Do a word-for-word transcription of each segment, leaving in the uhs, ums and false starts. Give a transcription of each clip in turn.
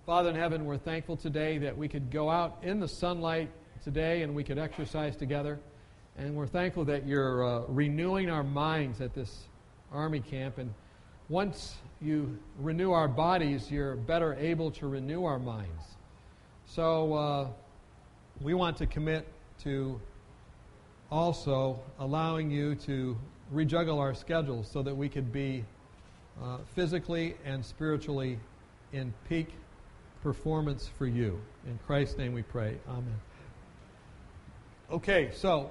Father in heaven, we're thankful today that we could go out in the sunlight today and we could exercise together. And we're thankful that you're uh, renewing our minds at this Army camp. And once you renew our bodies, you're better able to renew our minds. So uh, we want to commit to also allowing you to rejuggle our schedules so that we could be uh, physically and spiritually in peak performance for you. In Christ's name we pray. Amen. Okay, so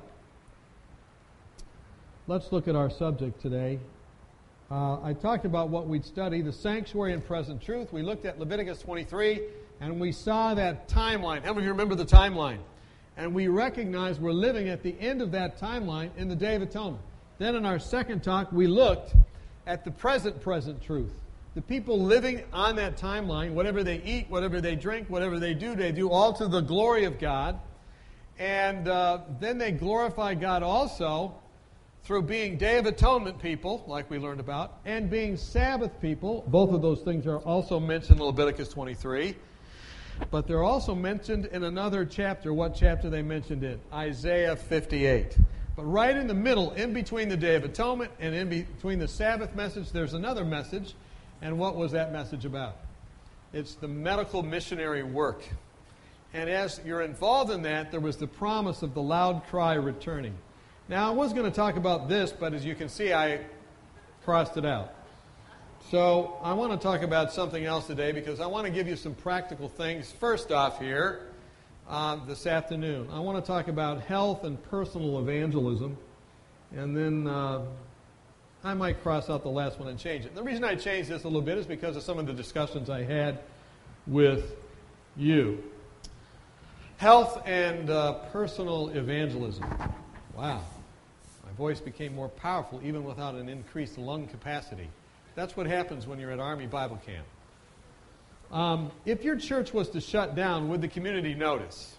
let's look at our subject today. Uh, I talked about what we'd study, the sanctuary and present truth. We looked at Leviticus twenty-three, and we saw that timeline. How many of you remember the timeline? And we recognize we're living at the end of that timeline in the Day of Atonement. Then in our second talk, we looked at the present, present truth. The people living on that timeline, whatever they eat, whatever they drink, whatever they do, they do all to the glory of God. And uh, then they glorify God also through being Day of Atonement people, like we learned about, and being Sabbath people. Both of those things are also mentioned in Leviticus twenty-three. But they're also mentioned in another chapter. What chapter they mentioned in? Isaiah fifty-eight. But right in the middle, in between the Day of Atonement and in between the Sabbath message, there's another message. And what was that message about? It's the medical missionary work. And as you're involved in that, there was the promise of the loud cry returning. Now, I was going to talk about this, but as you can see, I crossed it out. So I want to talk about something else today because I want to give you some practical things. First off here, uh, this afternoon, I want to talk about health and personal evangelism. And then uh, I might cross out the last one and change it. And the reason I changed this a little bit is because of some of the discussions I had with you. Health and uh, personal evangelism. Wow. My voice became more powerful even without an increased lung capacity. That's what happens when you're at Army Bible Camp. Um, if your church was to shut down, would the community notice?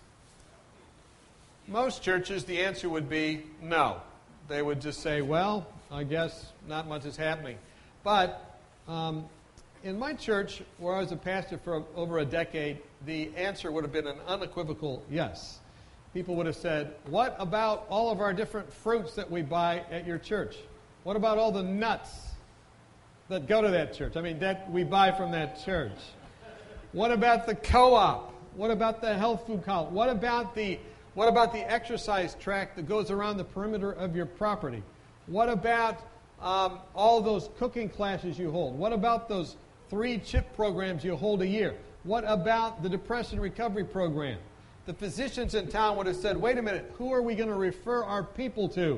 Most churches, the answer would be no. They would just say, well, I guess not much is happening. But um, in my church, where I was a pastor for over a decade, the answer would have been an unequivocal yes. People would have said, what about all of our different fruits that we buy at your church? What about all the nuts that go to that church? I mean, that we buy from that church. What about the co-op? What about the health food co-op? What about the what about the exercise track that goes around the perimeter of your property? What about um, all those cooking classes you hold? What about those three CHIP programs you hold a year? What about the depression recovery program? The physicians in town would have said, wait a minute, who are we going to refer our people to?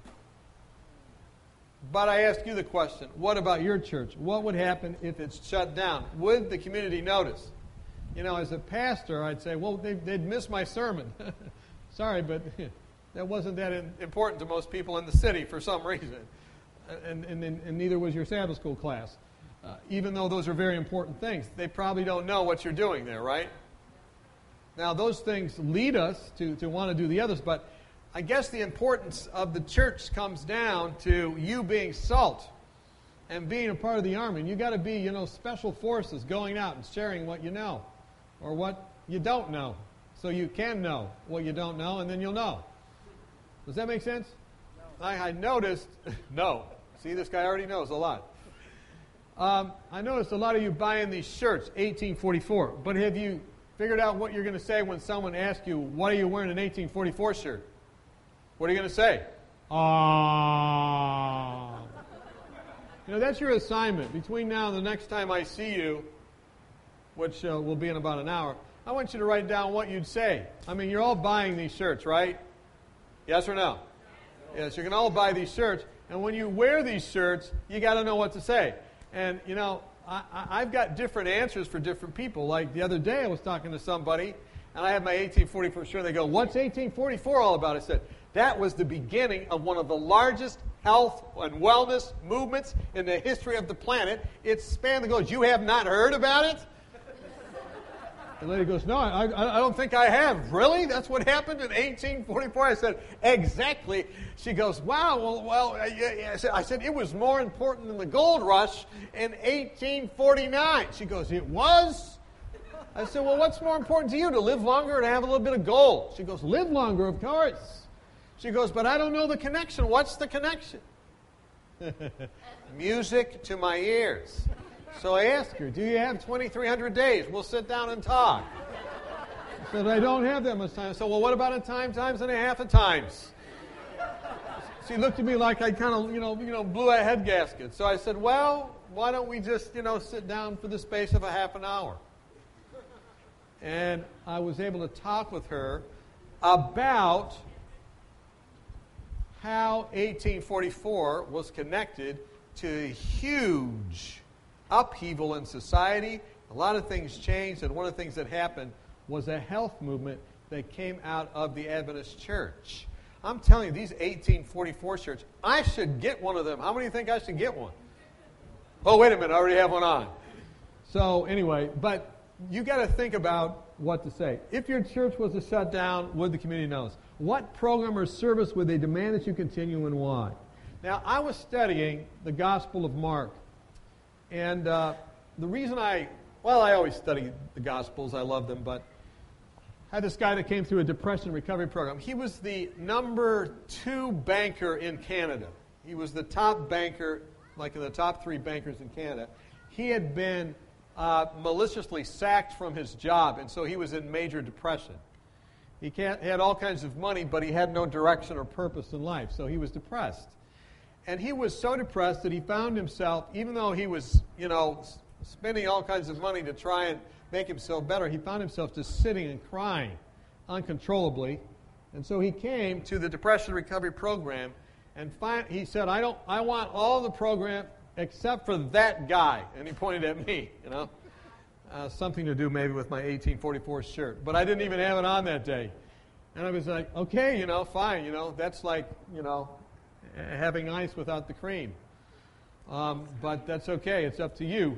But I ask you the question, what about your church? What would happen if it's shut down? Would the community notice? You know, as a pastor, I'd say, well, they'd, they'd miss my sermon. Sorry, but that wasn't that important to most people in the city for some reason. And, and, and neither was your Sabbath school class. Uh, even though those are very important things, they probably don't know what you're doing there, right? Now, those things lead us to, to want to do the others, but I guess the importance of the church comes down to you being salt and being a part of the army. And you got to be, you know, special forces going out and sharing what you know or what you don't know, so you can know what you don't know, and then you'll know. Does that make sense? No. I, I noticed, no. See, this guy already knows a lot. Um, I noticed a lot of you buying these shirts, eighteen forty-four. But have you figured out what you're going to say when someone asks you, why are you wearing an eighteen forty-four shirt? What are you going to say? Ah. You know, that's your assignment. Between now and the next time I see you, which uh, will be in about an hour, I want you to write down what you'd say. I mean, you're all buying these shirts, right? Yes or no? Yes, you can all buy these shirts. And when you wear these shirts, you got to know what to say. And, you know, I, I've got different answers for different people. Like the other day I was talking to somebody, and I had my eighteen forty-four shirt. They go, what's eighteen forty-four all about? I said, that was the beginning of one of the largest health and wellness movements in the history of the planet. It spanned the globe. You have not heard about it? The lady goes, no, I, I don't think I have. Really? That's what happened in eighteen forty-four? I said, exactly. She goes, wow, well, well I said, I said, it was more important than the gold rush in eighteen forty-nine. She goes, it was? I said, well, what's more important to you, to live longer or to have a little bit of gold? She goes, live longer, of course. She goes, but I don't know the connection. What's the connection? Music to my ears. So I asked her, do you have twenty-three hundred days? We'll sit down and talk. I said, I don't have that much time. I said, well, what about a time times and a half of times? She looked at me like I kind of, you know, you know, blew a head gasket. So I said, well, why don't we just, you know, sit down for the space of a half an hour? And I was able to talk with her about how eighteen forty-four was connected to a huge upheaval in society. A lot of things changed, and one of the things that happened was a health movement that came out of the Adventist church. I'm telling you, these eighteen forty-four shirts, I should get one of them. How many think I should get one? Oh, wait a minute, I already have one on. So anyway, but you got to think about what to say. If your church was to shut down, would the community notice? What program or service would they demand that you continue, and why? Now, I was studying the Gospel of Mark, and uh, the reason I, well, I always study the Gospels. I love them, but I had this guy that came through a depression recovery program. He was the number two banker in Canada. He was the top banker, like in the top three bankers in Canada. He had been uh, maliciously sacked from his job, and so he was in major depression. He can't, had all kinds of money, but he had no direction or purpose in life, so he was depressed. And he was so depressed that he found himself, even though he was, you know, spending all kinds of money to try and make himself better, he found himself just sitting and crying uncontrollably. And so he came to the Depression Recovery Program, and find, he said, I don't, I want all the program except for that guy. And he pointed at me, you know. Uh, something to do maybe with my eighteen forty-four shirt. But I didn't even have it on that day. And I was like, okay, you know, fine, you know, that's like, you know, having ice without the cream. Um, but that's okay, it's up to you.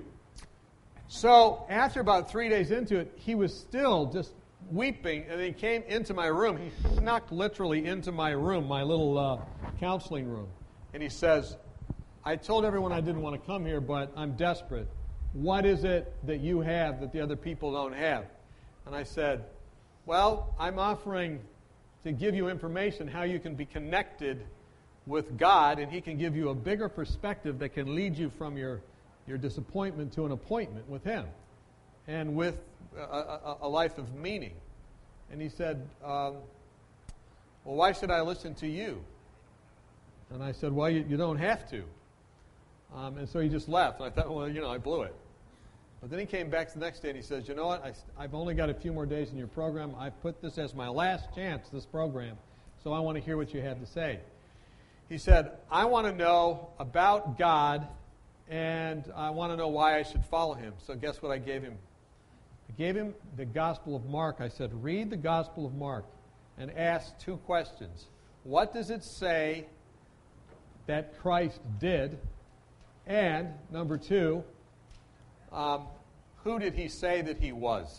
So after about three days into it, he was still just weeping, and he came into my room. He snuck literally into my room, my little uh, counseling room. And he says, I told everyone I didn't want to come here, but I'm desperate. What is it that you have that the other people don't have? And I said, well, I'm offering to give you information how you can be connected with God, and He can give you a bigger perspective that can lead you from your, your disappointment to an appointment with Him and with a, a, a life of meaning. And he said, um, well, why should I listen to you? And I said, well, you, you don't have to. Um, and so he just left. And I thought, well, you know, I blew it. But then he came back the next day and he says, you know what, I, I've only got a few more days in your program. I've put this as my last chance, this program, so I want to hear what you have to say. He said, I want to know about God, and I want to know why I should follow Him. So guess what I gave him? I gave him the Gospel of Mark. I said, read the Gospel of Mark and ask two questions. What does it say that Christ did? And, number two, um, who did He say that He was?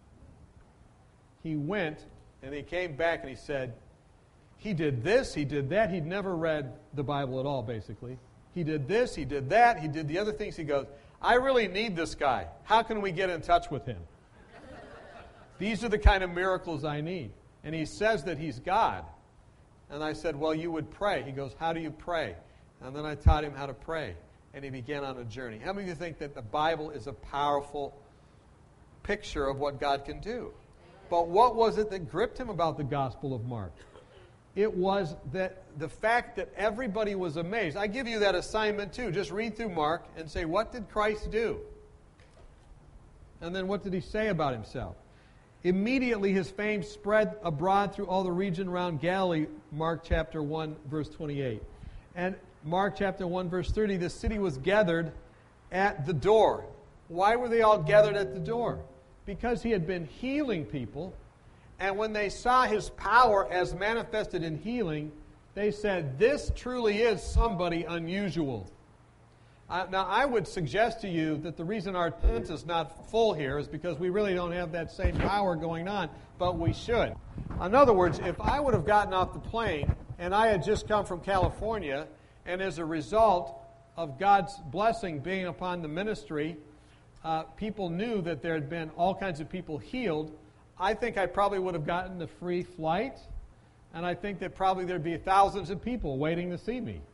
He went, and he came back and he said, he did this, he did that. He'd never read the Bible at all, basically. He did this, he did that, he did the other things. He goes, I really need this guy. How can we get in touch with him? These are the kind of miracles I need. And he says that He's God. And I said, well, you would pray. He goes, how do you pray? And then I taught him how to pray. And he began on a journey. How many of you think that the Bible is a powerful picture of what God can do? But what was it that gripped him about the Gospel of Mark? It was that the fact that everybody was amazed. I give you that assignment too. Just read through Mark and say, what did Christ do? And then what did He say about Himself? Immediately His fame spread abroad through all the region around Galilee, Mark chapter one, verse twenty-eight. And Mark chapter one, verse thirty, the city was gathered at the door. Why were they all gathered at the door? Because He had been healing people. And when they saw His power as manifested in healing, they said, this truly is somebody unusual. Uh, now, I would suggest to you that the reason our tent is not full here is because we really don't have that same power going on, but we should. In other words, if I would have gotten off the plane and I had just come from California, and as a result of God's blessing being upon the ministry, uh, people knew that there had been all kinds of people healed, I think I probably would have gotten a free flight, and I think that probably there'd be thousands of people waiting to see me.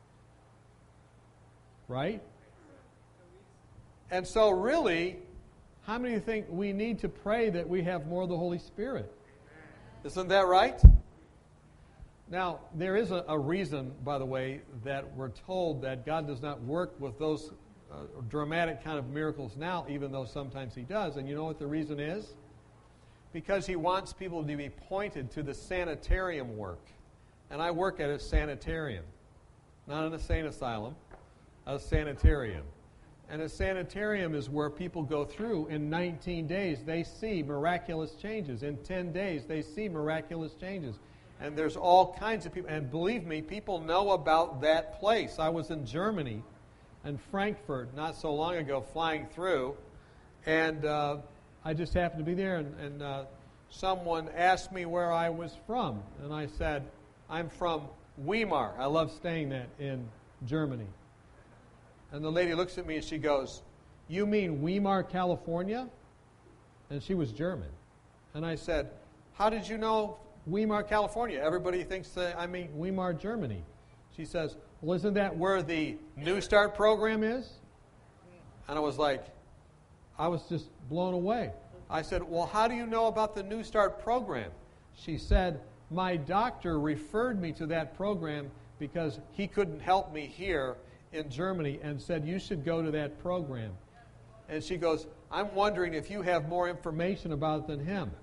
Right? And so really, how many of you think we need to pray that we have more of the Holy Spirit? Isn't that right? Now, there is a, a reason, by the way, that we're told that God does not work with those uh, dramatic kind of miracles now, even though sometimes He does. And you know what the reason is? Because He wants people to be pointed to the sanitarium work. And I work at a sanitarium, not an insane asylum, a sanitarium. And a sanitarium is where people go through in nineteen days. They see miraculous changes. In ten days, they see miraculous changes. And there's all kinds of people. And believe me, people know about that place. I was in Germany, in Frankfurt, not so long ago, flying through. And uh, I just happened to be there. And, and uh, someone asked me where I was from. And I said, I'm from Weimar. I love staying that in Germany. And the lady looks at me and she goes, you mean Weimar, California? And she was German. And I said, how did you know Weimar, California? Everybody thinks that I mean Weimar, Germany. She says, well, isn't that where the New Start program is? And I was like, I was just blown away. I said, well, how do you know about the New Start program? She said, my doctor referred me to that program because he couldn't help me here in Germany and said, you should go to that program. And she goes, I'm wondering if you have more information about it than him.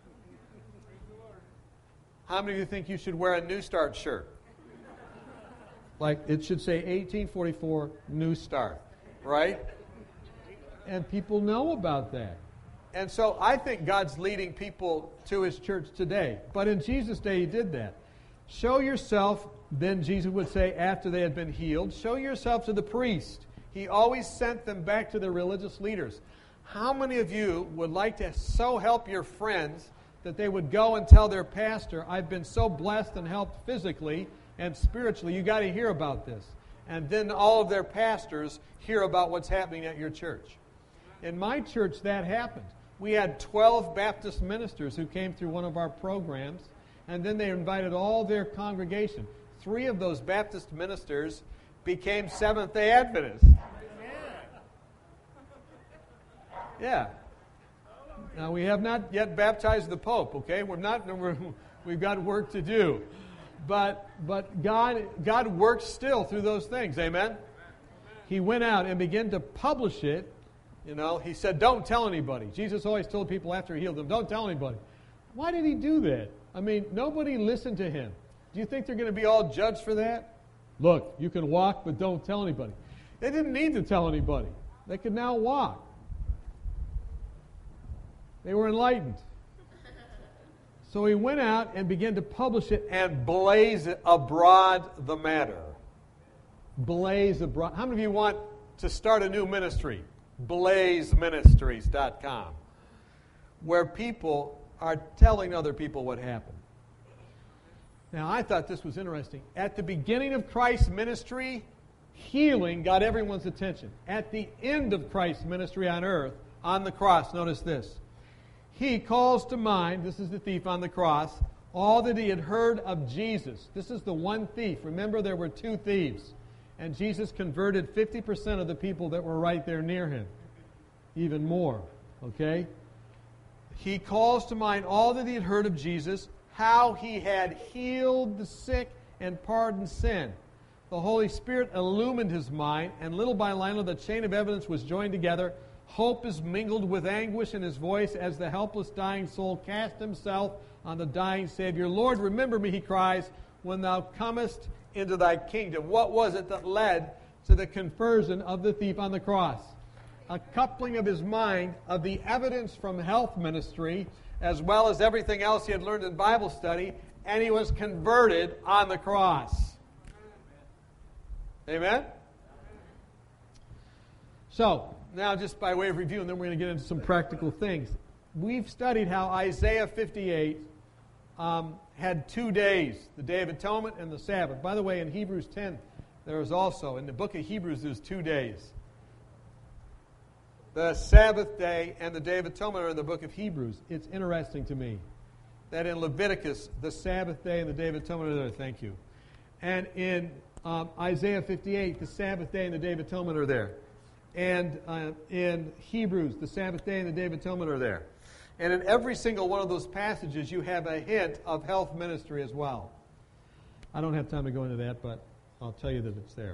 How many of you think you should wear a New Start shirt? Like it should say eighteen forty-four New Start, right? And people know about that. And so I think God's leading people to His church today. But in Jesus' day, He did that. Show yourself, then Jesus would say after they had been healed, show yourself to the priest. He always sent them back to the religious leaders. How many of you would like to so help your friends that they would go and tell their pastor, I've been so blessed and helped physically and spiritually, you got to hear about this. And then all of their pastors hear about what's happening at your church. In my church, that happened. We had twelve Baptist ministers who came through one of our programs, and then they invited all their congregation. Three of those Baptist ministers became Seventh-day Adventists. Yeah. Now, we have not yet baptized the Pope, okay? We're not, we're, we've got work to do. But but God God works still through those things, amen? He went out and began to publish it. You know, He said, don't tell anybody. Jesus always told people after He healed them, don't tell anybody. Why did He do that? I mean, nobody listened to Him. Do you think they're going to be all judged for that? Look, you can walk, but don't tell anybody. They didn't need to tell anybody. They could now walk. They were enlightened. So He went out and began to publish it and blaze abroad the matter. Blaze abroad. How many of you want to start a new ministry? blaze ministries dot com, where people are telling other people what happened. Now, I thought this was interesting. At the beginning of Christ's ministry, healing got everyone's attention. At the end of Christ's ministry on earth, on the cross, notice this. He calls to mind, this is the thief on the cross, all that he had heard of Jesus. This is the one thief. Remember, there were two thieves. And Jesus converted fifty percent of the people that were right there near Him. Even more, okay? He calls to mind all that he had heard of Jesus, how He had healed the sick and pardoned sin. The Holy Spirit illumined his mind, and little by little the chain of evidence was joined together. Hope is mingled with anguish in his voice as the helpless dying soul cast himself on the dying Savior. Lord, remember me, he cries, when Thou comest into Thy kingdom. What was it that led to the conversion of the thief on the cross? A coupling of his mind of the evidence from health ministry as well as everything else he had learned in Bible study, and he was converted on the cross. Amen? So, now just by way of review, and then we're going to get into some practical things. We've studied how Isaiah fifty-eight um, had two days, the Day of Atonement and the Sabbath. By the way, in Hebrews ten, there is also, in the book of Hebrews, there's two days. The Sabbath day and the Day of Atonement are in the book of Hebrews. It's interesting to me that in Leviticus, the Sabbath day and the Day of Atonement are there. Thank you. And in um, Isaiah fifty-eight, the Sabbath day and the Day of Atonement are there. And uh, in Hebrews, the Sabbath day and the Day of Atonement are there. And in every single one of those passages, you have a hint of health ministry as well. I don't have time to go into that, but I'll tell you that it's there.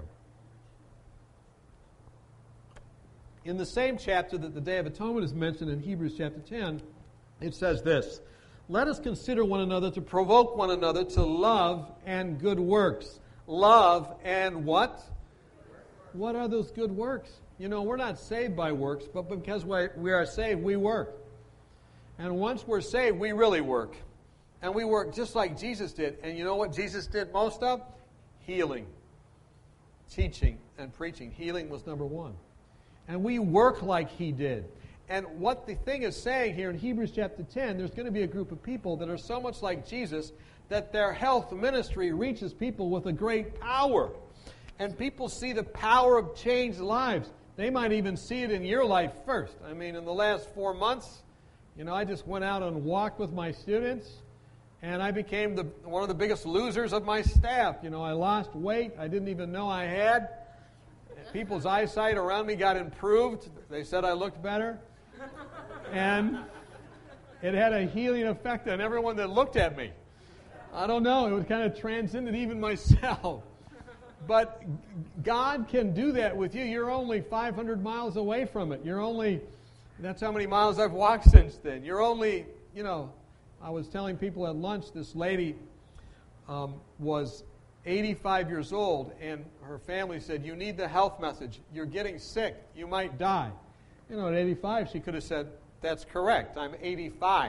In the same chapter that the Day of Atonement is mentioned in Hebrews chapter ten, it says this, "Let us consider one another to provoke one another to love and good works." Love and what? What are those good works? You know, we're not saved by works, but because we are saved, we work. And once we're saved, we really work. And we work just like Jesus did. And you know what Jesus did most of? Healing, teaching, and preaching. Healing was number one. And we work like he did. And what the thing is saying here in Hebrews chapter ten, there's going to be a group of people that are so much like Jesus that their health ministry reaches people with a great power. And people see the power of changed lives. They might even see it in your life first. I mean, in the last four months, you know, I just went out and walked with my students, and I became the, one of the biggest losers of my staff. You know, I lost weight I didn't even know I had. People's eyesight around me got improved. They said I looked better. And it had a healing effect on everyone that looked at me. I don't know. It was kind of transcended even myself. But God can do that with you. You're only five hundred miles away from it. You're only, that's how many miles I've walked since then. You're only, you know, I was telling people at lunch, this lady um, was eighty-five years old, and her family said, "You need the health message. You're getting sick. You might die." You know, at eighty-five, she could have said, "That's correct. I'm eighty-five."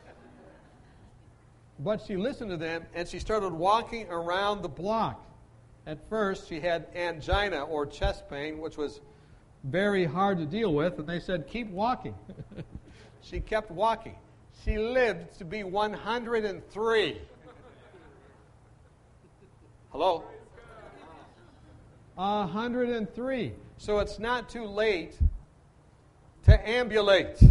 But she listened to them, and she started walking around the block. At first, she had angina or chest pain, which was very hard to deal with, and they said, "Keep walking." She kept walking. She lived to be one hundred three. Hello? one hundred three. So it's not too late to ambulate.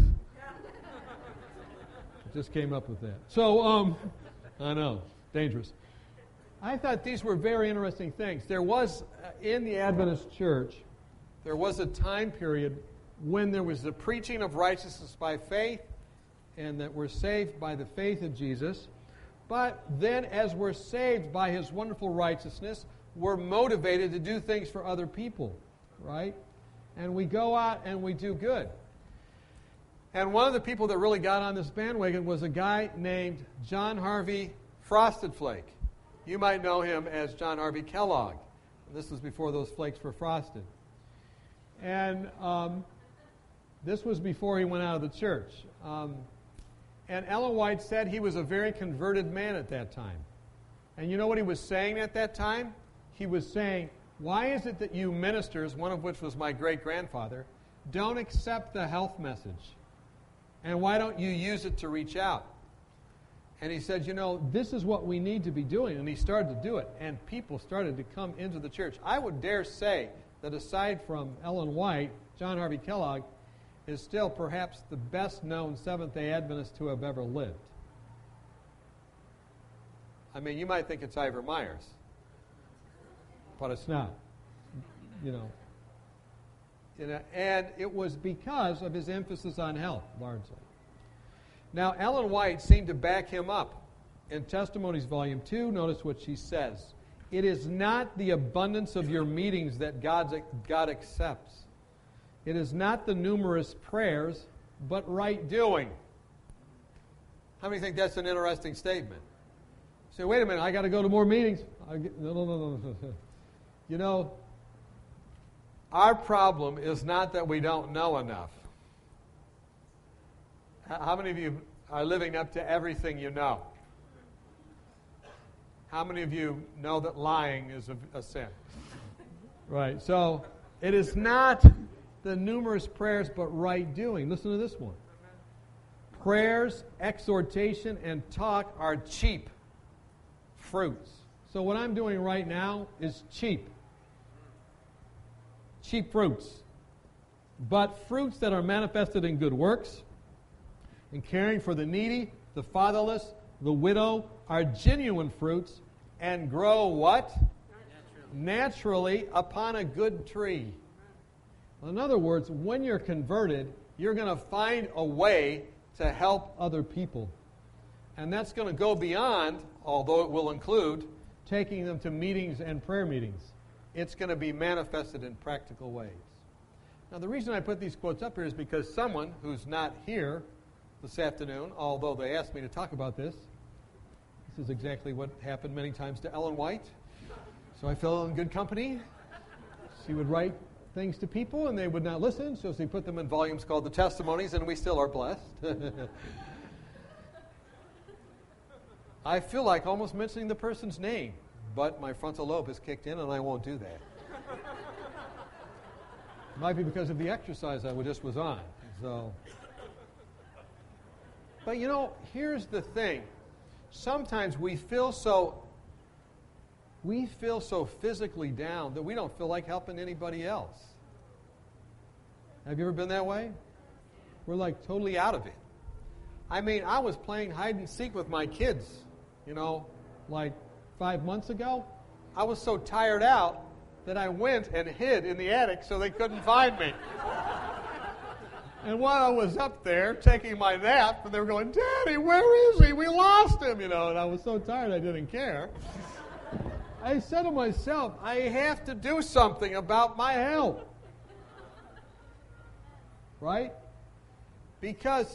Just came up with that. So, um, I know, dangerous. I thought these were very interesting things. There was, uh, in the Adventist church, there was a time period when there was the preaching of righteousness by faith, and that we're saved by the faith of Jesus. But then, as we're saved by his wonderful righteousness, we're motivated to do things for other people, right? And we go out and we do good. And one of the people that really got on this bandwagon was a guy named John Harvey Frosted Flake. You might know him as John Harvey Kellogg. This was before those flakes were frosted. And um, this was before he went out of the church. Um, and Ellen White said he was a very converted man at that time. And you know what he was saying at that time? He was saying, "Why is it that you ministers, one of which was my great-grandfather, don't accept the health message? And why don't you use it to reach out?" And he said, you know, this is what we need to be doing. And he started to do it. And people started to come into the church. I would dare say that aside from Ellen White, John Harvey Kellogg is still perhaps the best-known Seventh-day Adventist to have ever lived. I mean, you might think it's Ivor Myers, but it's not. You know. You know, and it was because of his emphasis on health, largely. Now, Ellen White seemed to back him up. In Testimonies, Volume two, notice what she says. "It is not the abundance of your meetings that God's, God accepts. It is not the numerous prayers, but right doing." How many think that's an interesting statement? Say, wait a minute, I got to go to more meetings. I get, no, no, no, no, no. You know, our problem is not that we don't know enough. How many of you are living up to everything you know? How many of you know that lying is a, a sin? Right. So it is not the numerous prayers, but right doing. Listen to this one. Prayers, exhortation, and talk are cheap fruits. So what I'm doing right now is cheap. Cheap fruits. but fruits that are manifested in good works, in caring for the needy, the fatherless, the widow, are genuine fruits and grow what? Naturally, Naturally upon a good tree. In other words, when you're converted, you're going to find a way to help other people. And that's going to go beyond, although it will include, taking them to meetings and prayer meetings. It's going to be manifested in practical ways. Now, the reason I put these quotes up here is because someone who's not here this afternoon, although they asked me to talk about this, this is exactly what happened many times to Ellen White. So I fell in good company. She would write things to people, and they would not listen, so she put them in volumes called The Testimonies, and we still are blessed. I feel like almost mentioning the person's name, but my frontal lobe has kicked in, and I won't do that. It might be because of the exercise I just was on. So, but you know, here's the thing. Sometimes we feel so we feel so physically down that we don't feel like helping anybody else. Have you ever been that way? We're like totally out of it. I mean, I was playing hide and seek with my kids, you know, like five months ago. I was so tired out that I went and hid in the attic so they couldn't find me. And while I was up there taking my nap, and they were going, "Daddy, where is he? We lost him," you know, and I was so tired I didn't care. I said to myself, I have to do something about my health. Right? Because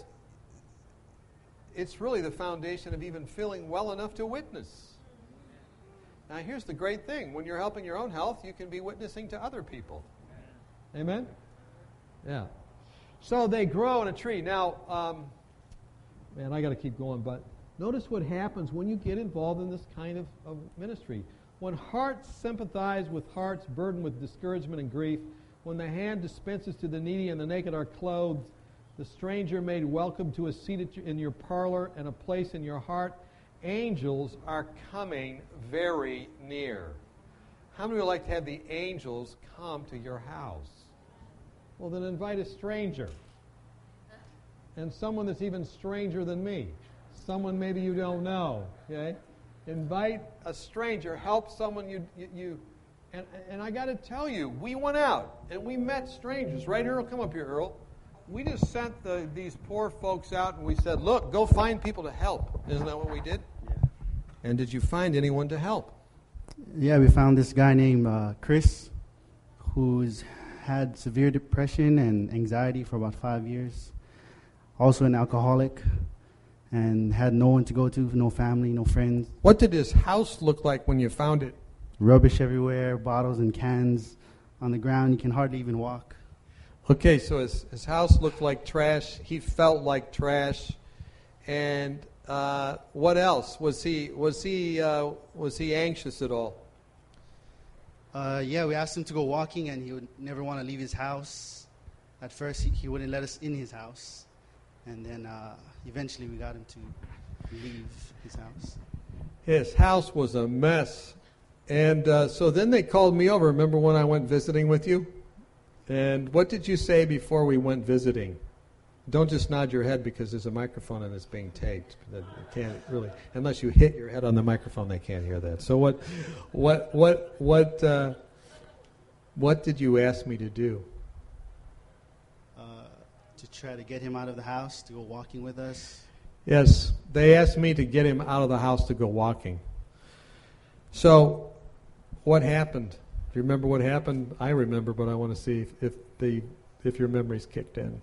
it's really the foundation of even feeling well enough to witness. Now, here's the great thing. When you're helping your own health, you can be witnessing to other people. Amen? Yeah. So they grow in a tree. Now, um, man, I got to keep going, but notice what happens when you get involved in this kind of, of ministry. When hearts sympathize with hearts burdened with discouragement and grief, when the hand dispenses to the needy and the naked are clothed, the stranger made welcome to a seat in your parlor and a place in your heart, angels are coming very near. How many would like to have the angels come to your house? Well, then invite a stranger. And someone that's even stranger than me. Someone maybe you don't know. Okay? Invite a stranger. Help someone you... you, you and, and I got to tell you, we went out and we met strangers. Right, Earl? Come up here, Earl. We just sent the, these poor folks out and we said, look, go find people to help. Isn't that what we did? Yeah. And did you find anyone to help? Yeah, we found this guy named uh, Chris, who's had severe depression and anxiety for about five years. Also an alcoholic, and had no one to go to, no family, no friends. What did his house look like when you found it? Rubbish everywhere, bottles and cans on the ground. You can hardly even walk. Okay, so his, his house looked like trash. He felt like trash. And uh, what else? Was he was he uh, was he anxious at all? Uh, yeah, we asked him to go walking, and he would never want to leave his house. At first, he, he wouldn't let us in his house. And then uh, eventually we got him to leave his house. His house was a mess. And uh, so then they called me over. Remember when I went visiting with you? And what did you say before we went visiting? Don't just nod your head because there's a microphone and it's being taped. They can't really, unless you hit your head on the microphone, they can't hear that. So what, what, what, what, uh, what did you ask me to do? Uh, to try to get him out of the house, to go walking with us. Yes, they asked me to get him out of the house to go walking. So, what happened? Do you remember what happened? I remember, but I want to see if, if the if your memory's kicked in.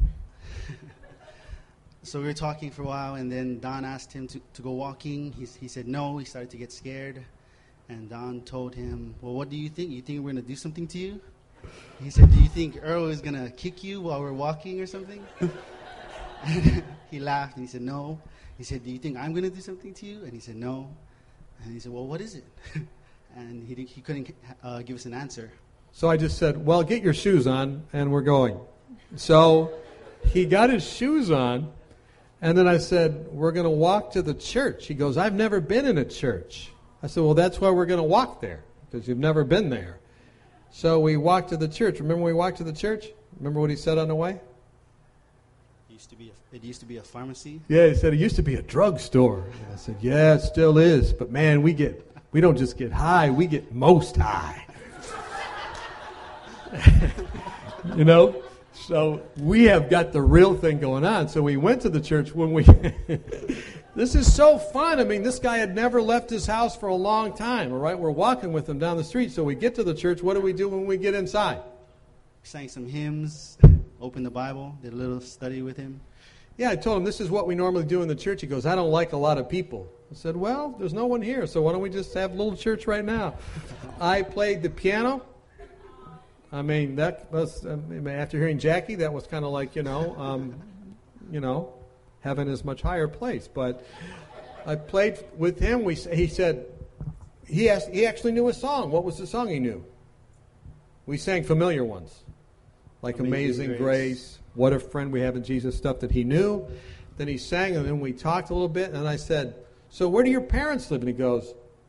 So we were talking for a while, and then Don asked him to, to go walking. He, he said no. He started to get scared. And Don told him, well, what do you think? You think we're going to do something to you? He said, do you think Earl is going to kick you while we're walking or something? He laughed, and he said, no. He said, do you think I'm going to do something to you? And he said, no. And he said, well, what is it? And he he couldn't uh, give us an answer. So I just said, well, get your shoes on, and we're going. So he got his shoes on, and then I said, we're going to walk to the church. He goes, I've never been in a church. I said, well, that's why we're going to walk there, because you've never been there. So we walked to the church. Remember when we walked to the church? Remember what he said on the way? It used to be a, it used to be a pharmacy. Yeah, he said it used to be a drugstore. And I said, yeah, it still is. But man, we get we don't just get high, we get most high. You know? So we have got the real thing going on. So we went to the church when we... This is so fun. I mean, this guy had never left his house for a long time, all right? We're walking with him down the street. So we get to the church. What do we do when we get inside? We sang some hymns, opened the Bible, did a little study with him. Yeah, I told him this is what we normally do in the church. He goes, I don't like a lot of people. I said, well, there's no one here, so why don't we just have a little church right now? I played the piano. I mean, that was, I mean, after hearing Jackie, that was kind of like, you know, um, you know, heaven is much higher place. But I played with him. We He said, he, asked, he actually knew a song. What was the song he knew? We sang familiar ones, like Amazing, Amazing Grace. Grace, What a Friend We Have in Jesus, stuff that he knew. Then he sang, and then we talked a little bit, and I said, so where do your parents live? And he goes,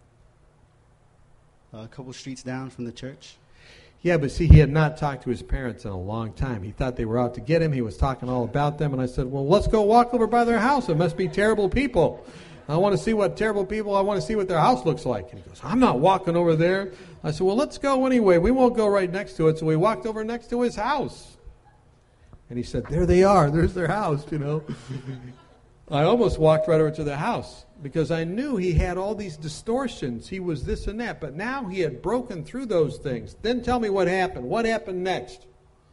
uh, a couple streets down from the church. Yeah, but see, he had not talked to his parents in a long time. He thought they were out to get him. He was talking all about them. And I said, well, let's go walk over by their house. It must be terrible people. I want to see what terrible people, I want to see what their house looks like. And he goes, I'm not walking over there. I said, well, let's go anyway. We won't go right next to it. So we walked over next to his house. And he said, there they are. There's their house, you know. I almost walked right over to the house because I knew he had all these distortions. He was this and that. But now he had broken through those things. Then tell me what happened. What happened next?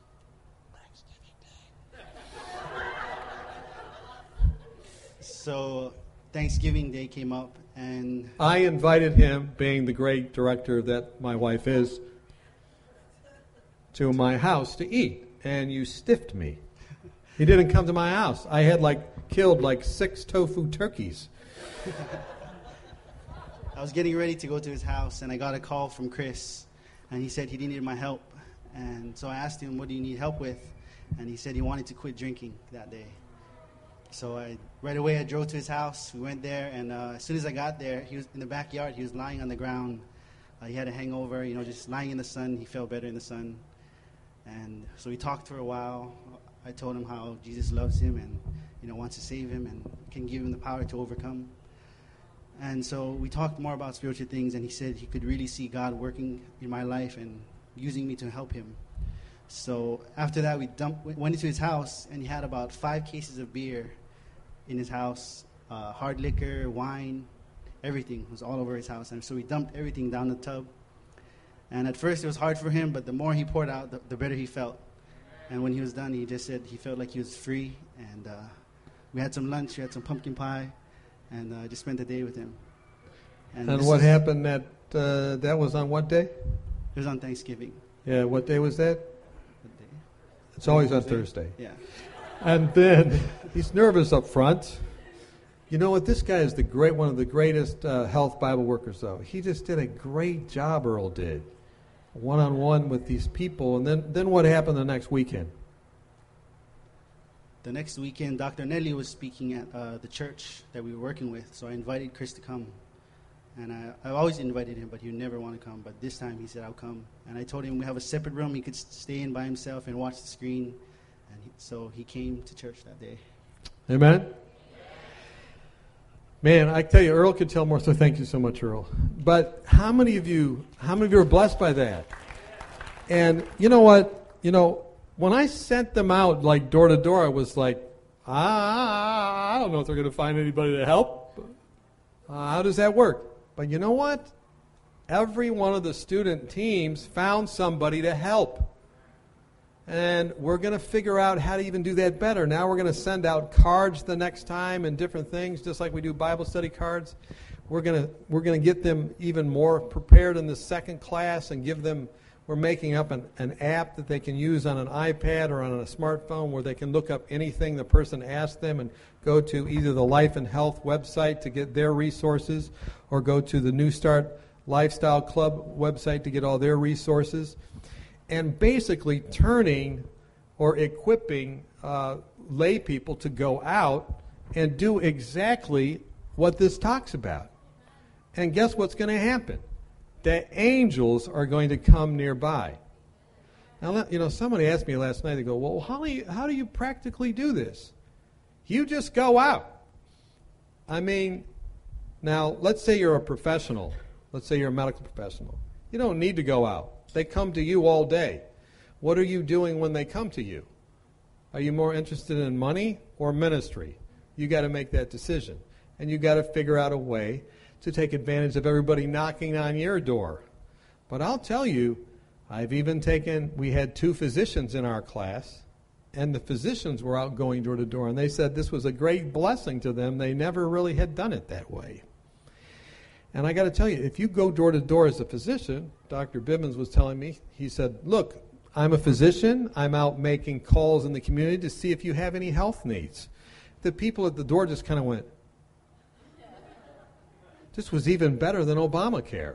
So Thanksgiving Day came up, and I invited him, being the great director that my wife is, to my house to eat. And you stiffed me. He didn't come to my house. I had like killed like six tofu turkeys. I was getting ready to go to his house, and I got a call from Chris, and he said he needed my help. And so I asked him, what do you need help with? And he said he wanted to quit drinking that day. So I right away I drove to his house. We went there, and uh, as soon as I got there, he was in the backyard. He was lying on the ground. Uh, he had a hangover, you know, just lying in the sun. He felt better in the sun. And so we talked for a while. I told him how Jesus loves him and, you know, wants to save him and can give him the power to overcome. And so we talked more about spiritual things, and he said he could really see God working in my life and using me to help him. So after that, we dumped, went into his house, and he had about five cases of beer in his house, uh, hard liquor, wine, everything was all over his house. And so we dumped everything down the tub. And at first it was hard for him, but the more he poured out, the, the better he felt. And when he was done, he just said he felt like he was free. And uh, we had some lunch, we had some pumpkin pie, and uh, just spent the day with him. And, and what happened that, uh, that was on what day? It was on Thanksgiving. Yeah, what day was that? What day? It's always on Thursday. Yeah. And then he's nervous up front. You know what? This guy is the great one of the greatest uh, health Bible workers, though. He just did a great job, Earl did, one-on-one with these people. And then, then what happened the next weekend? The next weekend, Doctor Nelly was speaking at uh, the church that we were working with, so I invited Chris to come. And I, I always invited him, but he would never want to come. But this time he said, I'll come. And I told him we have a separate room. He could stay in by himself and watch the screen. And he, so he came to church that day. Amen? Man, I tell you, Earl could tell more, so thank you so much, Earl. But how many of you, how many of you are blessed by that? And you know what? You know, when I sent them out, like, door to door, I was like, ah, I don't know if they're going to find anybody to help. Uh, how does that work? But you know what? Every one of the student teams found somebody to help. And we're going to figure out how to even do that better. Now we're going to send out cards the next time and different things, just like we do Bible study cards. We're going to we're going to get them even more prepared in the second class and give them, we're making up an, an app that they can use on an iPad or on a smartphone where they can look up anything the person asked them and go to either the Life and Health website to get their resources or go to the New Start Lifestyle Club website to get all their resources. And basically turning or equipping uh, lay people to go out and do exactly what this talks about. And guess what's going to happen? The angels are going to come nearby. Now, you know, somebody asked me last night, they go, well, how do you, how do you practically do this? You just go out. I mean, now, let's say you're a professional. Let's say you're a medical professional. You don't need to go out. They come to you all day. What are you doing when they come to you? Are you more interested in money or ministry? You got to make that decision. And you got to figure out a way to take advantage of everybody knocking on your door. But I'll tell you, I've even taken, we had two physicians in our class, and the physicians were out going door to door, and they said this was a great blessing to them. They never really had done it that way. And I got to tell you, if you go door to door as a physician, Doctor Bibbins was telling me, he said, look, I'm a physician. I'm out making calls in the community to see if you have any health needs. The people at the door just kind of went, this was even better than Obamacare.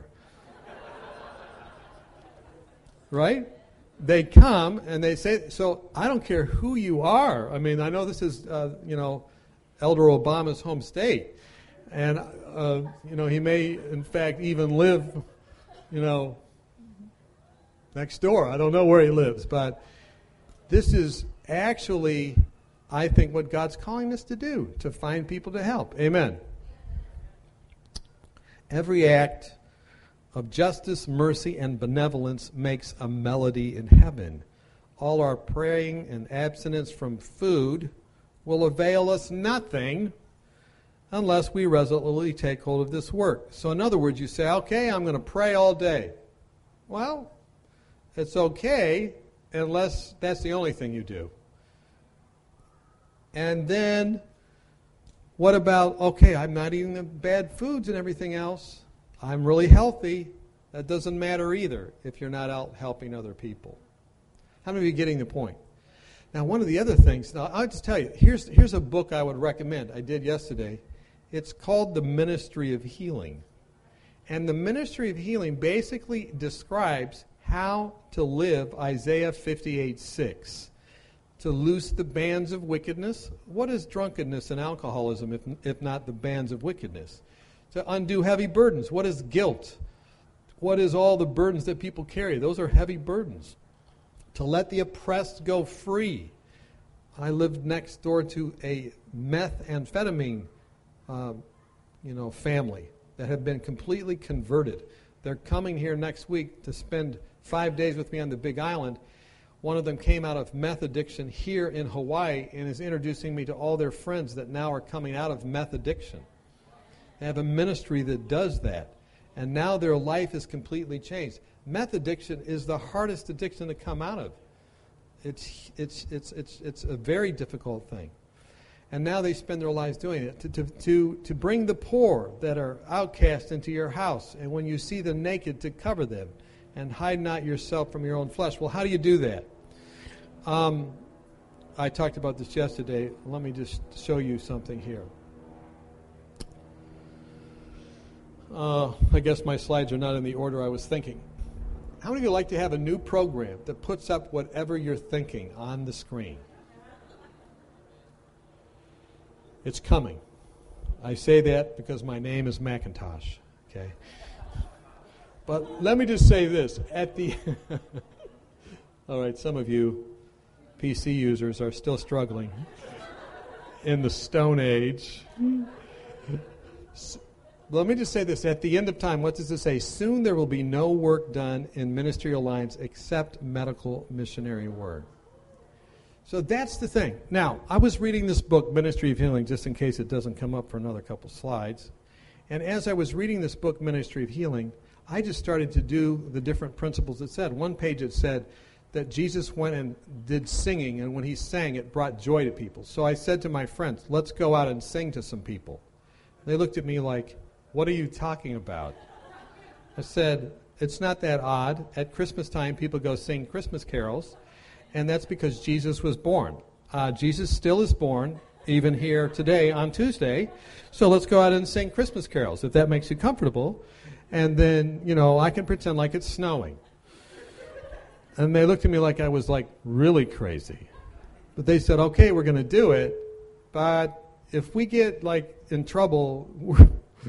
Right? They come and they say, so I don't care who you are. I mean, I know this is, uh, you know, Elder Obama's home state. And, uh, you know, he may, in fact, even live, you know, next door. I don't know where he lives. But this is actually, I think, what God's calling us to do, to find people to help. Amen. Every act of justice, mercy, and benevolence makes a melody in heaven. All our praying and abstinence from food will avail us nothing unless we resolutely take hold of this work. So in other words, you say, okay, I'm going to pray all day. Well, it's okay unless that's the only thing you do. And then what about, okay, I'm not eating the bad foods and everything else. I'm really healthy. That doesn't matter either if you're not out helping other people. How many of you are getting the point? Now, one of the other things, now I'll just tell you, here's, here's a book I would recommend. I did yesterday. It's called The Ministry of Healing. And the Ministry of Healing basically describes how to live Isaiah fifty-eight six. To loose the bands of wickedness. What is drunkenness and alcoholism if, if not the bands of wickedness? To undo heavy burdens. What is guilt? What is all the burdens that people carry? Those are heavy burdens. To let the oppressed go free. I lived next door to a methamphetamine uh, you know, family that have been completely converted. They're coming here next week to spend five days with me on the Big Island. One of them came out of meth addiction here in Hawaii and is introducing me to all their friends that now are coming out of meth addiction. They have a ministry that does that. And now their life is completely changed. Meth addiction is the hardest addiction to come out of. It's, it's, it's, it's, it's a very difficult thing. And now they spend their lives doing it. To, to, to, to bring the poor that are outcast into your house, and when you see them naked, to cover them, and hide not yourself from your own flesh. Well, how do you do that? Um, I talked about this yesterday. Let me just show you something here. Uh, I guess my slides are not in the order I was thinking. How many of you like to have a new program that puts up whatever you're thinking on the screen? It's coming. I say that because my name is Macintosh. Okay. But let me just say this. At the all right, some of you P C users are still struggling in the Stone Age. Let me just say this. At the end of time, what does it say? Soon there will be no work done in ministerial lines except medical missionary work. So that's the thing. Now, I was reading this book, Ministry of Healing, just in case it doesn't come up for another couple slides. And as I was reading this book, Ministry of Healing, I just started to do the different principles it said. One page it said that Jesus went and did singing, and when he sang, it brought joy to people. So I said to my friends, let's go out and sing to some people. They looked at me like, what are you talking about? I said, it's not that odd. At Christmas time, people go sing Christmas carols, and that's because Jesus was born. Uh, Jesus still is born, even here today on Tuesday. So let's go out and sing Christmas carols, if that makes you comfortable. And then, you know, I can pretend like it's snowing. And they looked at me like I was, like, really crazy. But they said, okay, we're going to do it, but if we get, like, in trouble,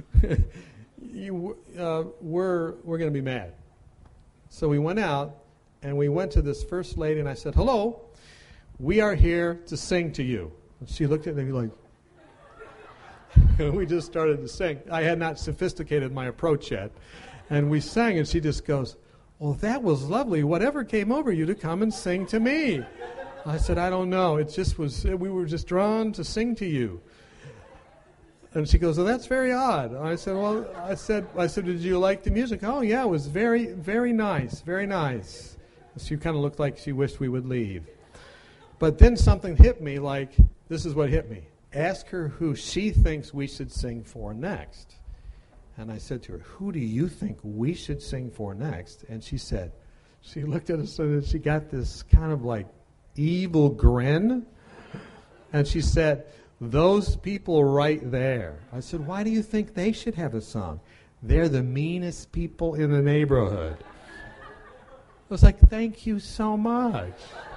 you, uh, we're we're going to be mad. So we went out, And we went to this first lady, and I said, hello, we are here to sing to you. And she looked at me like, and we just started to sing. I had not sophisticated my approach yet. And we sang, and she just goes, well, that was lovely. Whatever came over you to come and sing to me? I said, I don't know. It just was, we were just drawn to sing to you. And she goes, well, that's very odd. I said, well, I said, I said, did you like the music? Oh, yeah, it was very, very nice, very nice. She kind of looked like she wished we would leave. But then something hit me like, this is what hit me. Ask her who she thinks we should sing for next. And I said to her, who do you think we should sing for next? And she said, she looked at us and she got this kind of like evil grin. And she said, those people right there. I said, why do you think they should have a song? They're the meanest people in the neighborhood. I was like, thank you so much.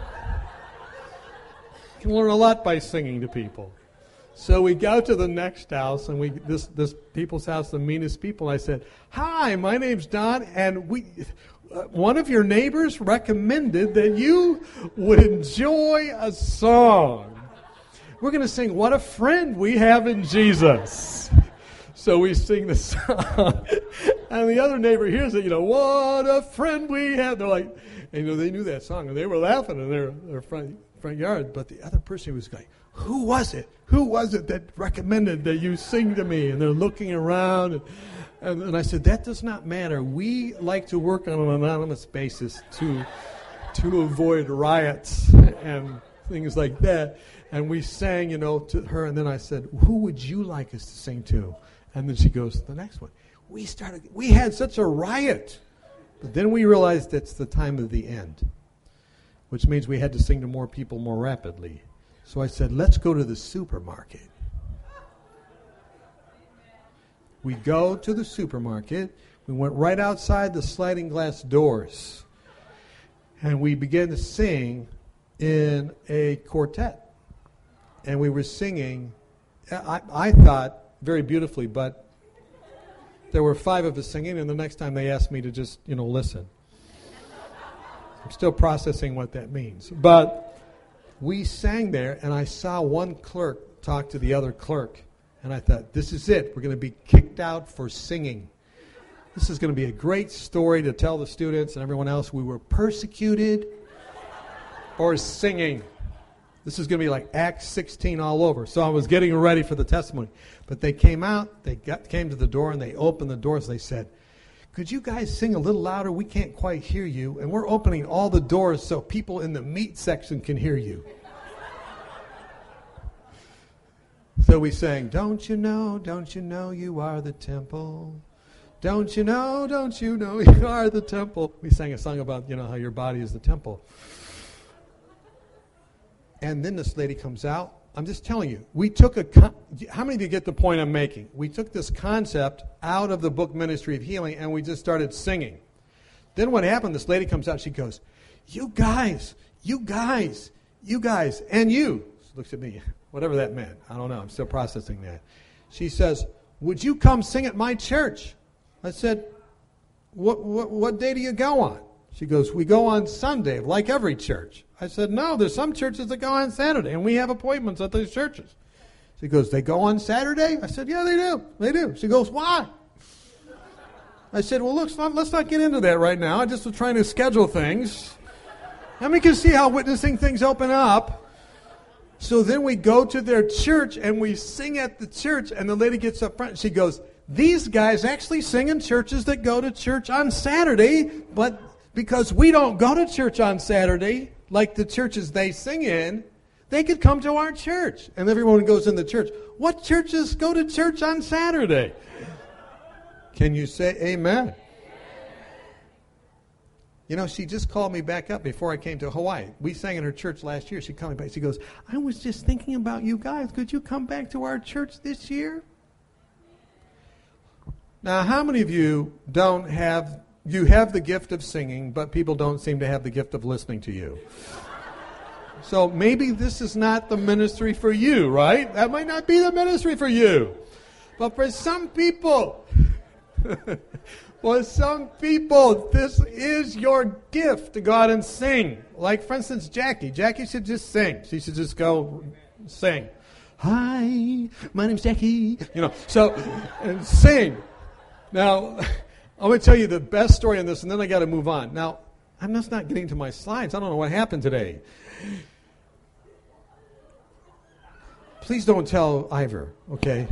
You can learn a lot by singing to people. So we go to the next house, and we this this people's house, the meanest people. I said, hi, my name's Don, and we uh, one of your neighbors recommended that you would enjoy a song. We're going to sing What a Friend We Have in Jesus. So we sing the song, and the other neighbor hears it, you know, what a friend we have. They're like, and, you know, they knew that song, and they were laughing in their, their front, front yard. But the other person was like, who was it? Who was it that recommended that you sing to me? And they're looking around. And, and, and I said, that does not matter. We like to work on an anonymous basis to to avoid riots and things like that. And we sang, you know, to her. And then I said, who would you like us to sing to? And then she goes to the next one. We started, we had such a riot. But then we realized it's the time of the end, which means we had to sing to more people more rapidly. So I said, let's go to the supermarket. We go to the supermarket. We went right outside the sliding glass doors. And we began to sing in a quartet. And we were singing, I, I thought, very beautifully, but there were five of us singing, and the next time they asked me to just, you know, listen. I'm still processing what that means. But we sang there, and I saw one clerk talk to the other clerk, and I thought, this is it. We're going to be kicked out for singing. This is going to be a great story to tell the students and everyone else. We were persecuted for singing. This is going to be like Acts sixteen all over. So I was getting ready for the testimony. But they came out, they got, came to the door, and they opened the doors. They said, could you guys sing a little louder? We can't quite hear you. And we're opening all the doors so people in the meat section can hear you. So we sang, don't you know, don't you know you are the temple? Don't you know, don't you know you are the temple? We sang a song about, you know, how your body is the temple. And then this lady comes out. I'm just telling you, we took a, con- how many of you get the point I'm making? We took this concept out of the book Ministry of Healing, and we just started singing. Then what happened, this lady comes out, she goes, you guys, you guys, you guys, and you. She looks at me, whatever that meant. I don't know, I'm still processing that. She says, would you come sing at my church? I said, what, what, what day do you go on? She goes, we go on Sunday, like every church. I said, no, there's some churches that go on Saturday, and we have appointments at those churches. She goes, they go on Saturday? I said, yeah, they do. They do. She goes, why? I said, well, look, let's not get into that right now. I just was trying to schedule things. And we can see how witnessing things open up. So then we go to their church, and we sing at the church, and the lady gets up front, and she goes, these guys actually sing in churches that go to church on Saturday, but because we don't go to church on Saturday, like the churches they sing in, they could come to our church. And everyone goes in the church. What churches go to church on Saturday? Can you say amen? You know, she just called me back up before I came to Hawaii. We sang in her church last year. She called me back. She goes, I was just thinking about you guys. Could you come back to our church this year? Now, how many of you don't have... You have the gift of singing, but people don't seem to have the gift of listening to you. So maybe this is not the ministry for you, right? That might not be the ministry for you. But for some people, Well, some people, this is your gift to go out and sing. Like, for instance, Jackie. Jackie should just sing. She should just go sing. Hi, my name's Jackie. You know, so, and sing. Now, I'm going to tell you the best story on this, and then I got to move on. Now, I'm just not getting to my slides. I don't know what happened today. Please don't tell Ivor, okay?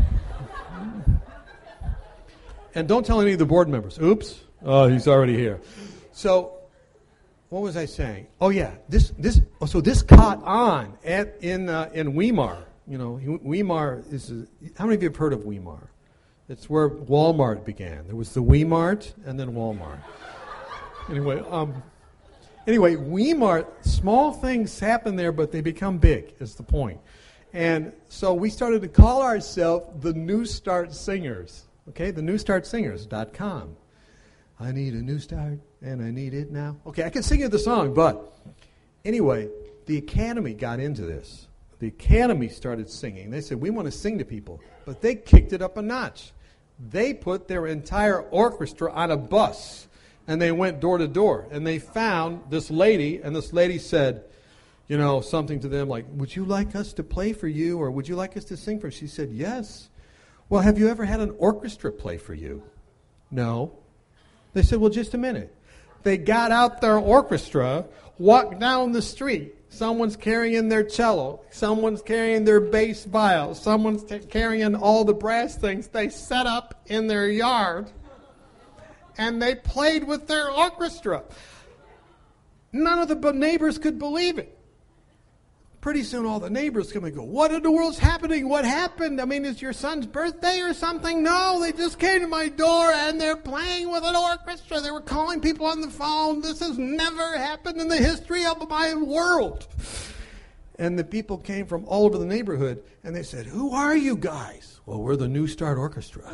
And don't tell any of the board members. Oops. Oh, he's already here. So, what was I saying? Oh, yeah. This, this. Oh, so this caught on at in uh, in Weimar. You know, Weimar is. A, how many of you have heard of Weimar? It's where Walmart began. There was the Weimart and then Walmart. Anyway, um, anyway, Weimar. Small things happen there, but they become big. Is the point. And so we started to call ourselves the New Start Singers. Okay, the new start singers dot com. I need a new start, and I need it now. Okay, I can sing you the song, but anyway, the Academy got into this. The Academy started singing. They said, we want to sing to people, but they kicked it up a notch. They put their entire orchestra on a bus, and they went door to door, and they found this lady, and this lady said, you know, something to them like, would you like us to play for you, or would you like us to sing for you? She said, yes. Well, have you ever had an orchestra play for you? No. They said, well, just a minute. They got out their orchestra, walked down the street. Someone's carrying their cello. Someone's carrying their bass viol. Someone's t- carrying all the brass things. They set up in their yard, and they played with their orchestra. None of the b- neighbors could believe it. Pretty soon all the neighbors come and go, what in the world's happening? What happened? I mean, is your son's birthday or something? No, they just came to my door and they're playing with an orchestra. They were calling people on the phone. This has never happened in the history of my world. And the people came from all over the neighborhood and they said, who are you guys? Well, we're the New Start Orchestra.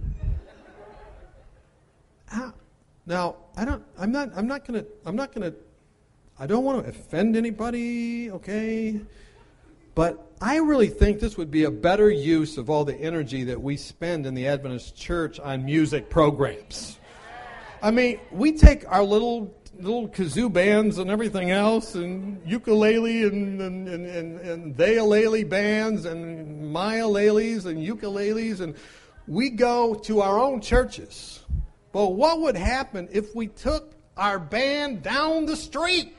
ah, now, I don't, I'm not, I'm not going to, I'm not going to, I don't want to offend anybody, okay? But I really think this would be a better use of all the energy that we spend in the Adventist Church on music programs. I mean, we take our little little kazoo bands and everything else, and ukulele and and, and, and, and they-a-lele bands and my-a-leles and ukuleles, and we go to our own churches. But what would happen if we took our band down the street?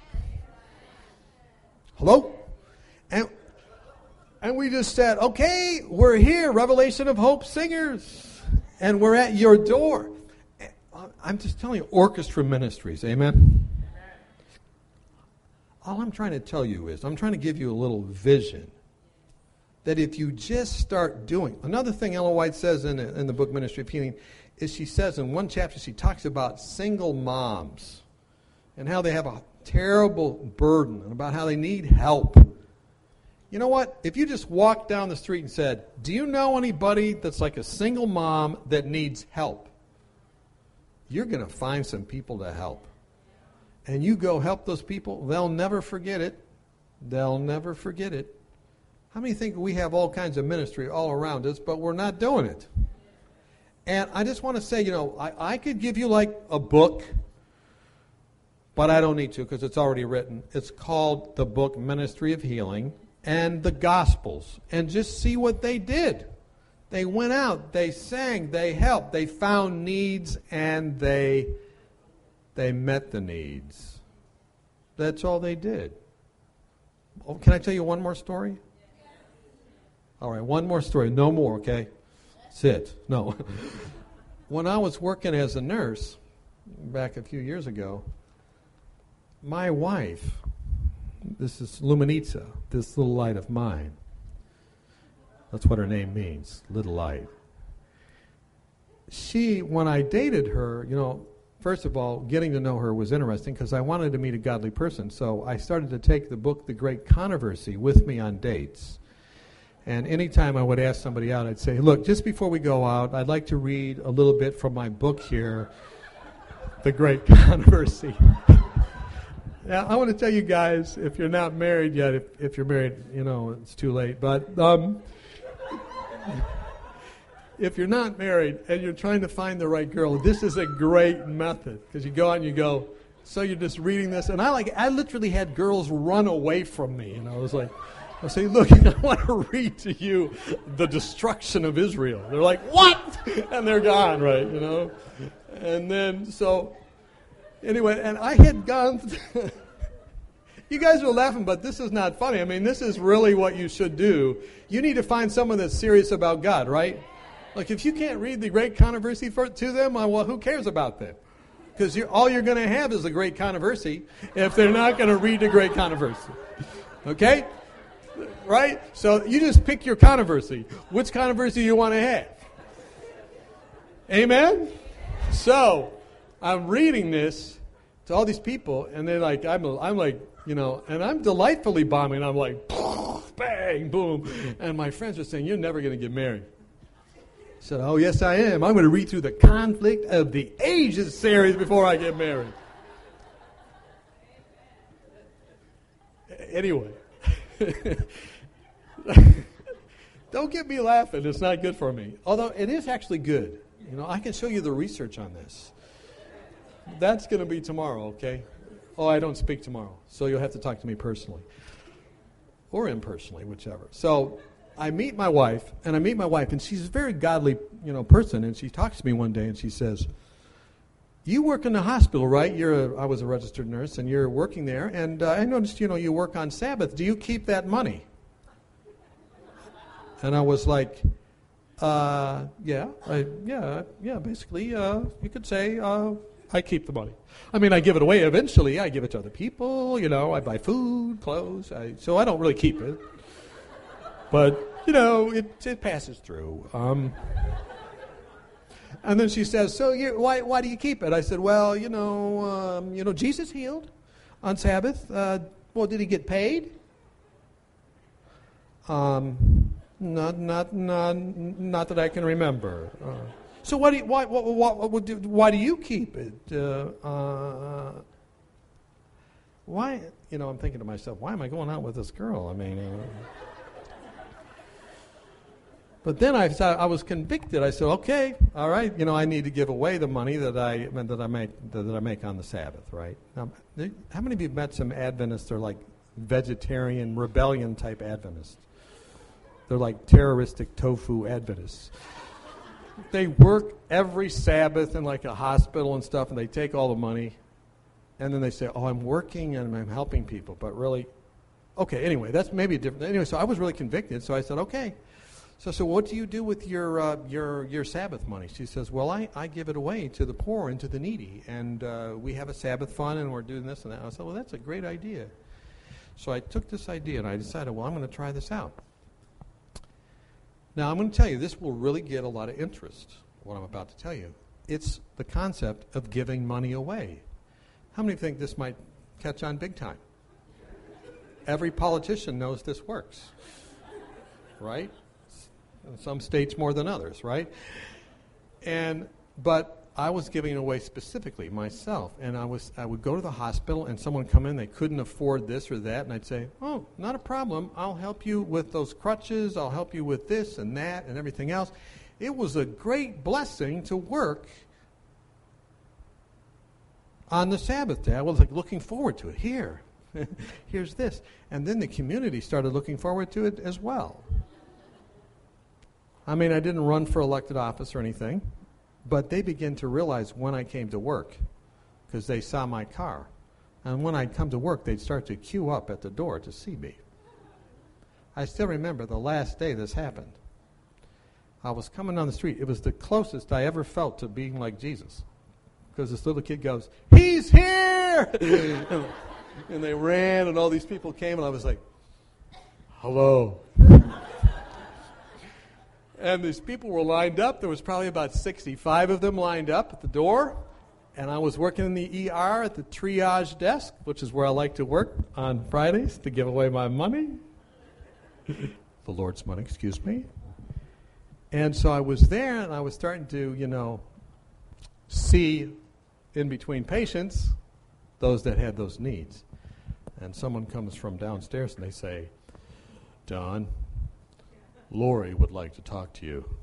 Hello? And, and we just said, okay, we're here, Revelation of Hope singers, and we're at your door. I'm just telling you, orchestra ministries, amen? All I'm trying to tell you is, I'm trying to give you a little vision that if you just start doing, another thing Ellen White says in, in the book Ministry of Healing, is she says in one chapter, she talks about single moms and how they have a terrible burden and about how they need help. You know what? If you just walked down the street and said, do you know anybody that's like a single mom that needs help? You're going to find some people to help. And you go help those people, they'll never forget it. They'll never forget it. How many think we have all kinds of ministry all around us, but we're not doing it? And I just want to say, you know, I, I could give you like a book, but I don't need to because it's already written. It's called the book Ministry of Healing and the Gospels. And just see what they did. They went out, they sang, they helped, they found needs, and they they met the needs. That's all they did. Oh, can I tell you one more story? All right, one more story. No more, okay? Sit. No. When I was working as a nurse back a few years ago, my wife, this is Luminitza, this little light of mine. That's what her name means, little light. She, when I dated her, you know, first of all, getting to know her was interesting because I wanted to meet a godly person. So I started to take the book, The Great Controversy, with me on dates. And anytime I would ask somebody out, I'd say, look, just before we go out, I'd like to read a little bit from my book here, The Great Controversy. Now, I want to tell you guys, if you're not married yet, if, if you're married, you know, it's too late. But um, if you're not married and you're trying to find the right girl, this is a great method because you go out and you go, so you're just reading this. And I like, I literally had girls run away from me. And I was like, I say, look, I want to read to you the destruction of Israel. They're like, what? And they're gone, right, you know? And then, so, anyway, and I had gone, you guys are laughing, but this is not funny. I mean, this is really what you should do. You need to find someone that's serious about God, right? Like, if you can't read the Great Controversy for, to them, well, who cares about them? Because you're, all you're going to have is the Great Controversy if they're not going to read the Great Controversy. Okay? Right? So you just pick your controversy. Which controversy you want to have? Amen? So, I'm reading this to all these people, and they're like, I'm, I'm like, you know, and I'm delightfully bombing. I'm like, bang, boom. And my friends are saying, you're never going to get married. I said, oh, yes, I am. I'm going to read through the Conflict of the Ages series before I get married. Anyway. Don't get me laughing. It's not good for me. Although it is actually good. You know, I can show you the research on this. That's going to be tomorrow, okay? Oh, I don't speak tomorrow, so you'll have to talk to me personally. Or impersonally, whichever. So I meet my wife, and I meet my wife, and she's a very godly, you know, person, and she talks to me one day, and she says, you work in the hospital, right? You're a, I was a registered nurse, and you're working there, and uh, I noticed, you know, you work on Sabbath. Do you keep that money? And I was like, uh, yeah, I, yeah, yeah, basically, uh, you could say uh, I keep the money. I mean, I give it away eventually. I give it to other people, you know, I buy food, clothes, I, so I don't really keep it. But, you know, it, it passes through. Um, and then she says, so you, why why do you keep it? I said, well, you know, um, you know, Jesus healed on Sabbath. Uh, well, did he get paid? Um, not not not not that I can remember. Uh, so what do you, why what, what, what do, why do you keep it? Uh, uh, why you know I'm thinking to myself, why am I going out with this girl? I mean. Uh, But then I I was convicted. I said, okay, all right, you know, I need to give away the money that I that I make that I make on the Sabbath, right? Now, how many of you have met some Adventists? They're like vegetarian rebellion type Adventists. They're like terroristic tofu Adventists. They work every Sabbath in like a hospital and stuff, and they take all the money, and then they say, oh, I'm working and I'm helping people, but really, okay. Anyway, that's maybe a different. Anyway, so I was really convicted. So I said, okay. So, so what do you do with your uh, your your Sabbath money? She says, well, I, I give it away to the poor and to the needy, and uh, we have a Sabbath fund, and we're doing this and that. I said, well, that's a great idea. So I took this idea, and I decided, well, I'm going to try this out. Now, I'm going to tell you, this will really get a lot of interest, what I'm about to tell you. It's the concept of giving money away. How many think this might catch on big time? Every politician knows this works, right? In some states more than others, right? And but I was giving it away specifically myself, and I was I would go to the hospital, and someone would come in, they couldn't afford this or that, and I'd say, oh, not a problem. I'll help you with those crutches. I'll help you with this and that and everything else. It was a great blessing to work on the Sabbath day. I was like looking forward to it. Here, here's this, and then the community started looking forward to it as well. I mean, I didn't run for elected office or anything, but they began to realize when I came to work, because they saw my car. And when I'd come to work, they'd start to queue up at the door to see me. I still remember the last day this happened. I was coming down the street. It was the closest I ever felt to being like Jesus. Because this little kid goes, he's here! And they ran, and all these people came, and I was like, hello. And these people were lined up. There was probably about sixty-five of them lined up at the door. And I was working in the E R at the triage desk, which is where I like to work on Fridays to give away my money. The Lord's money, excuse me. And so I was there, and I was starting to, you know, see in between patients those that had those needs. And someone comes from downstairs, and they say, Don, Lori would like to talk to you.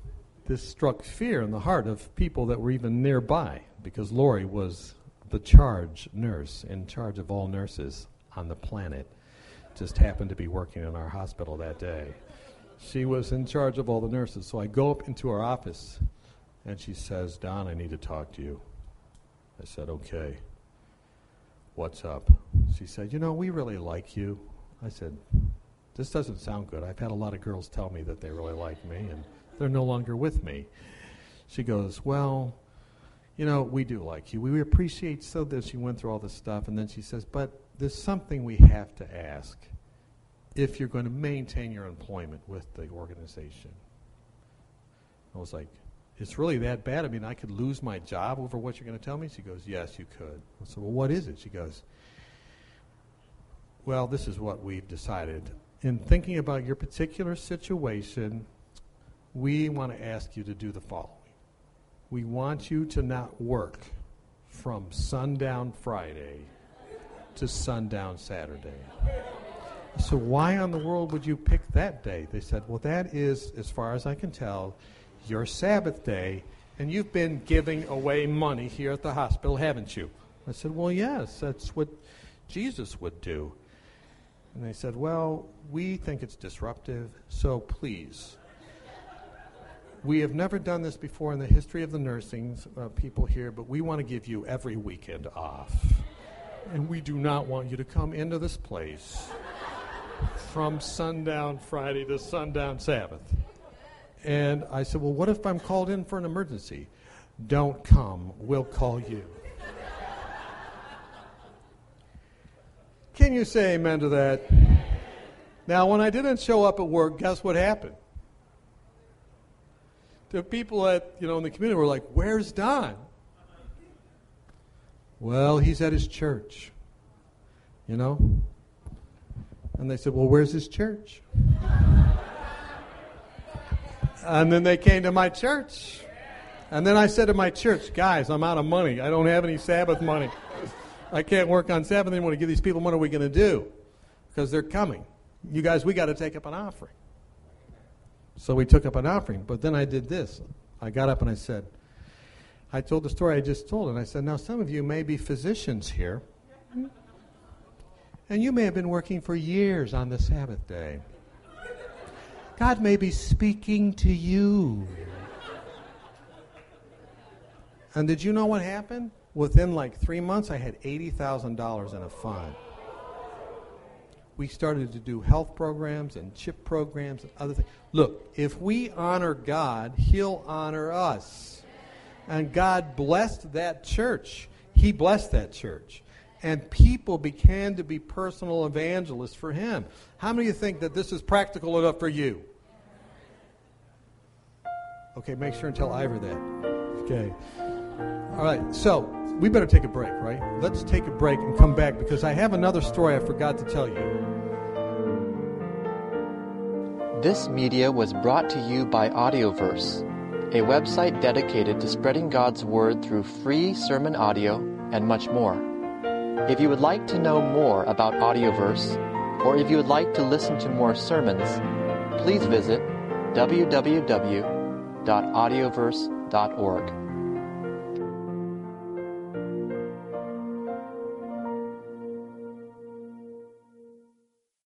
this struck fear in the heart of people that were even nearby, because Lori was the charge nurse, in charge of all nurses on the planet. Just happened to be working in our hospital that day. She was in charge of all the nurses. So I go up into her office, and she says, "Don, I need to talk to you." I said, "Okay. What's up?" She said, "You know, we really like you." I said, "This doesn't sound good. I've had a lot of girls tell me that they really like me, and they're no longer with me." She goes, "Well, you know, we do like you. We appreciate so that." She went through all this stuff, and then she says, "But there's something we have to ask if you're going to maintain your employment with the organization." I was like, "It's really that bad? I mean, I could lose my job over what you're going to tell me?" She goes, "Yes, you could." I said, "Well, what is it?" She goes, "Well, this is what we've decided. In thinking about your particular situation, we want to ask you to do the following. We want you to not work from sundown Friday to sundown Saturday." So why in the world would you pick that day? They said, "Well, that is, as far as I can tell, your Sabbath day, and you've been giving away money here at the hospital, haven't you?" I said, "Well, yes, that's what Jesus would do." And they said, "Well, we think it's disruptive, so please. We have never done this before in the history of the nursing uh, people here, but we want to give you every weekend off. And we do not want you to come into this place from sundown Friday to sundown Sabbath." And I said, "Well, what if I'm called in for an emergency?" "Don't come. We'll call you." Can you say amen to that? Now, when I didn't show up at work, guess what happened? The people at, you know, in the community were like, "Where's Don?" "Well, he's at his church." You know? And they said, "Well, where's his church?" And then they came to my church. And then I said to my church, "Guys, I'm out of money. I don't have any Sabbath money. I can't work on Sabbath anymore to give these people. What are we going to do? Because they're coming. You guys, we got to take up an offering." So we took up an offering. But then I did this. I got up and I said, I told the story I just told, and I said, "Now some of you may be physicians here, and you may have been working for years on the Sabbath day. God may be speaking to you." And did you know what happened? Within like three months, I had eighty thousand dollars in a fund. We started to do health programs and chip programs and other things. Look, if we honor God, He'll honor us. And God blessed that church. He blessed that church. And people began to be personal evangelists for Him. How many of you think that this is practical enough for you? Okay, make sure and tell Ivor that. Okay. All right, so we better take a break, right? Let's take a break and come back, because I have another story I forgot to tell you. This media was brought to you by Audioverse, a website dedicated to spreading God's Word through free sermon audio and much more. If you would like to know more about Audioverse, or if you would like to listen to more sermons, please visit w w w dot audioverse dot org.